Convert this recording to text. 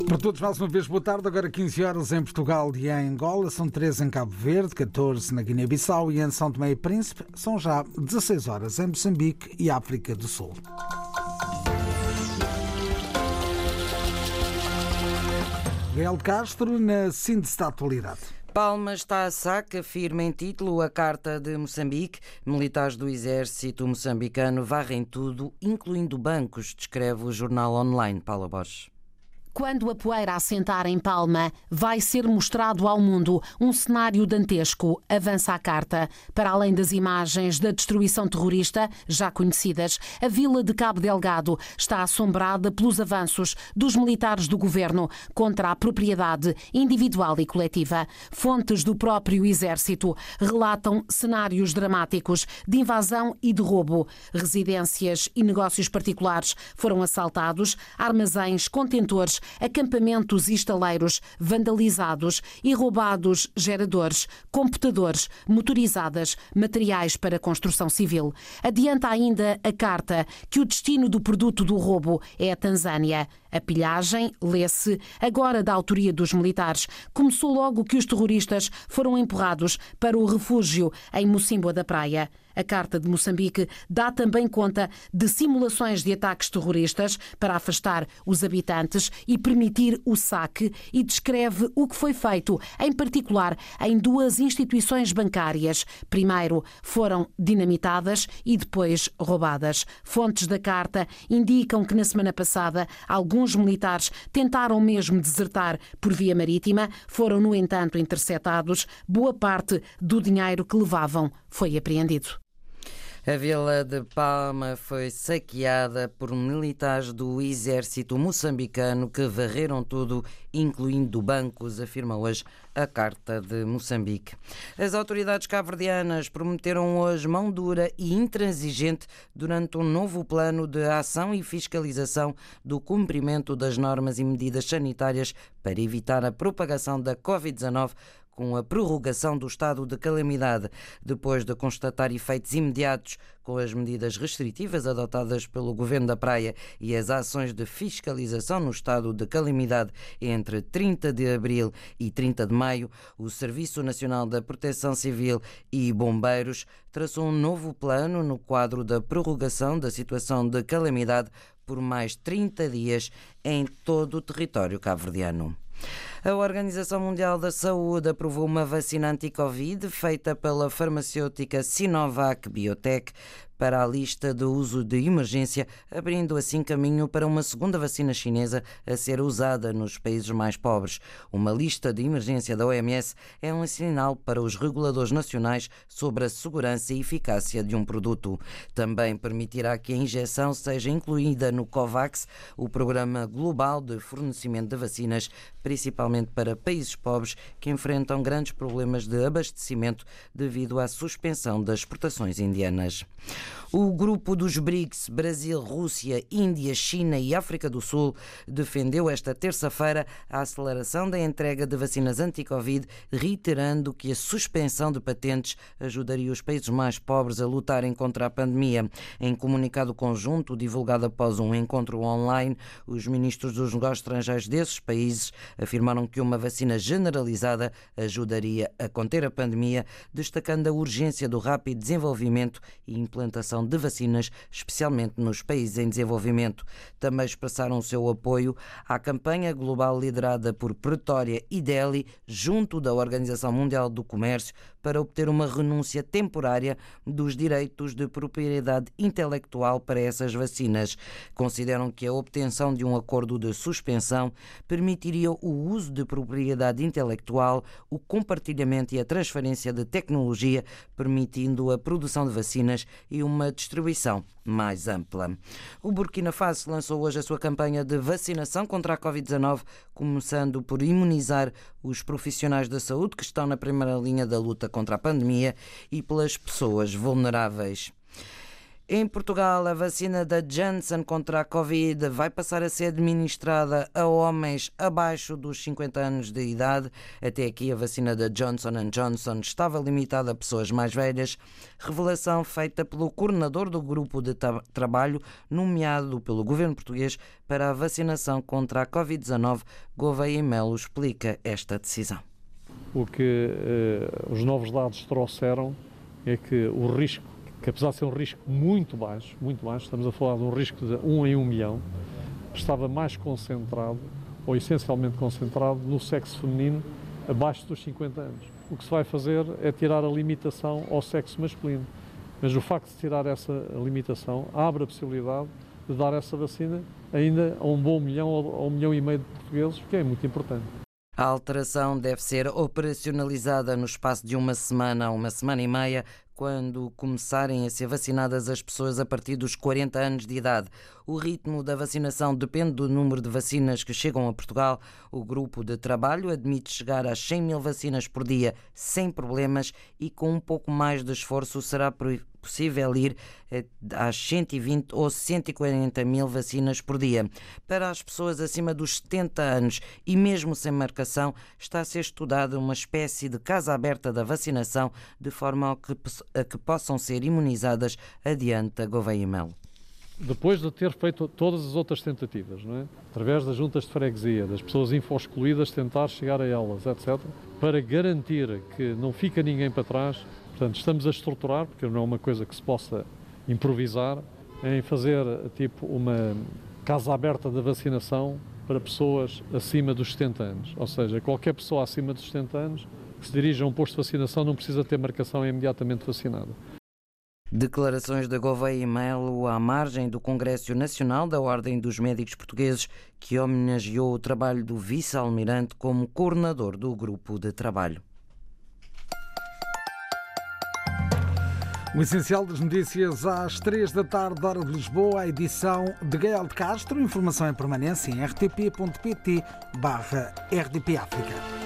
Para todos, mais uma vez, boa tarde. Agora 15 horas em Portugal e em Angola, são 13 em Cabo Verde, 14 na Guiné-Bissau e em São Tomé e Príncipe, são já 16 horas em Moçambique e África do Sul. Gael de Castro, na síntese da atualidade. Palma está a saco, afirma em título a Carta de Moçambique. Militares do exército moçambicano varrem tudo, incluindo bancos, descreve o jornal online Paula Borges. Quando a poeira assentar em Palma, vai ser mostrado ao mundo um cenário dantesco, avança a carta. Para além das imagens da destruição terrorista, já conhecidas, a vila de Cabo Delgado está assombrada pelos avanços dos militares do governo contra a propriedade individual e coletiva. Fontes do próprio exército relatam cenários dramáticos de invasão e de roubo. Residências e negócios particulares foram assaltados, armazéns, contentores, acampamentos e estaleiros vandalizados e roubados geradores, computadores, motorizadas, materiais para construção civil. Adianta ainda a carta que o destino do produto do roubo é a Tanzânia. A pilhagem, lê-se, agora da autoria dos militares, começou logo que os terroristas foram empurrados para o refúgio em Mocímboa da Praia. A Carta de Moçambique dá também conta de simulações de ataques terroristas para afastar os habitantes e permitir o saque e descreve o que foi feito, em particular em duas instituições bancárias. Primeiro foram dinamitadas e depois roubadas. Fontes da Carta indicam que na semana passada alguns militares tentaram mesmo desertar por via marítima, foram, no entanto, interceptados. Boa parte do dinheiro que levavam foi apreendido. A vila de Palma foi saqueada por militares do exército moçambicano que varreram tudo, incluindo bancos, afirma hoje a Carta de Moçambique. As autoridades cabo-verdianas prometeram hoje mão dura e intransigente durante um novo plano de ação e fiscalização do cumprimento das normas e medidas sanitárias para evitar a propagação da Covid-19, com a prorrogação do estado de calamidade, depois de constatar efeitos imediatos com as medidas restritivas adotadas pelo Governo da Praia e as ações de fiscalização no estado de calamidade entre 30 de abril e 30 de maio, o Serviço Nacional da Proteção Civil e Bombeiros traçou um novo plano no quadro da prorrogação da situação de calamidade por mais 30 dias em todo o território cabo-verdiano. A Organização Mundial da Saúde aprovou uma vacina anti-Covid feita pela farmacêutica Sinovac Biotech para a lista de uso de emergência, abrindo assim caminho para uma segunda vacina chinesa a ser usada nos países mais pobres. Uma lista de emergência da OMS é um sinal para os reguladores nacionais sobre a segurança e eficácia de um produto. Também permitirá que a injeção seja incluída no COVAX, o programa global de fornecimento de vacinas, principalmente para países pobres que enfrentam grandes problemas de abastecimento devido à suspensão das exportações indianas. O grupo dos BRICS, Brasil, Rússia, Índia, China e África do Sul, defendeu esta terça-feira a aceleração da entrega de vacinas anti-Covid, reiterando que a suspensão de patentes ajudaria os países mais pobres a lutarem contra a pandemia. Em comunicado conjunto divulgado após um encontro online, os ministros dos negócios estrangeiros desses países afirmaram que uma vacina generalizada ajudaria a conter a pandemia, destacando a urgência do rápido desenvolvimento e implantação de vacinas, especialmente nos países em desenvolvimento. Também expressaram o seu apoio à campanha global liderada por Pretória e Delhi, junto da Organização Mundial do Comércio, para obter uma renúncia temporária dos direitos de propriedade intelectual para essas vacinas. Consideram que a obtenção de um acordo de suspensão permitiria o uso de propriedade intelectual, o compartilhamento e a transferência de tecnologia, permitindo a produção de vacinas e uma distribuição mais ampla. O Burkina Faso lançou hoje a sua campanha de vacinação contra a Covid-19, começando por imunizar os profissionais da saúde que estão na primeira linha da luta contra a pandemia e pelas pessoas vulneráveis. Em Portugal, a vacina da Janssen contra a Covid vai passar a ser administrada a homens abaixo dos 50 anos de idade. Até aqui, a vacina da Johnson & Johnson estava limitada a pessoas mais velhas. Revelação feita pelo coordenador do grupo de trabalho, nomeado pelo governo português para a vacinação contra a Covid-19. Gouveia e Melo explica esta decisão. O que os novos dados trouxeram é que o risco, que apesar de ser um risco muito baixo, estamos a falar de um risco de 1 em 1 milhão, estava mais concentrado, ou essencialmente concentrado, no sexo feminino abaixo dos 50 anos. O que se vai fazer é tirar a limitação ao sexo masculino. Mas o facto de tirar essa limitação abre a possibilidade de dar essa vacina ainda a 1 bom milhão ou 1,5 milhão de portugueses, que é muito importante. A alteração deve ser operacionalizada no espaço de uma semana a uma semana e meia, quando começarem a ser vacinadas as pessoas a partir dos 40 anos de idade. O ritmo da vacinação depende do número de vacinas que chegam a Portugal. O grupo de trabalho admite chegar a 100 mil vacinas por dia sem problemas e com um pouco mais de esforço será possível ir às 120 ou 140 mil vacinas por dia. Para as pessoas acima dos 70 anos e mesmo sem marcação, está a ser estudada uma espécie de casa aberta da vacinação de forma a que possam ser imunizadas, adianta Gouveia e Melo. Depois de ter feito todas as outras tentativas, não é? Através das juntas de freguesia, das pessoas info-excluídas, tentar chegar a elas, etc., para garantir que não fica ninguém para trás. Portanto, estamos a estruturar, porque não é uma coisa que se possa improvisar, em fazer tipo uma casa aberta da vacinação para pessoas acima dos 70 anos. Ou seja, qualquer pessoa acima dos 70 anos que se dirija a um posto de vacinação não precisa ter marcação, é imediatamente vacinada. Declarações da Gouveia e Melo à margem do Congresso Nacional da Ordem dos Médicos Portugueses, que homenageou o trabalho do vice-almirante como coordenador do grupo de trabalho. O essencial das notícias às 3 da tarde, hora de Lisboa, a edição de Gael de Castro. Informação em permanência em rtp.pt/rdpafrica.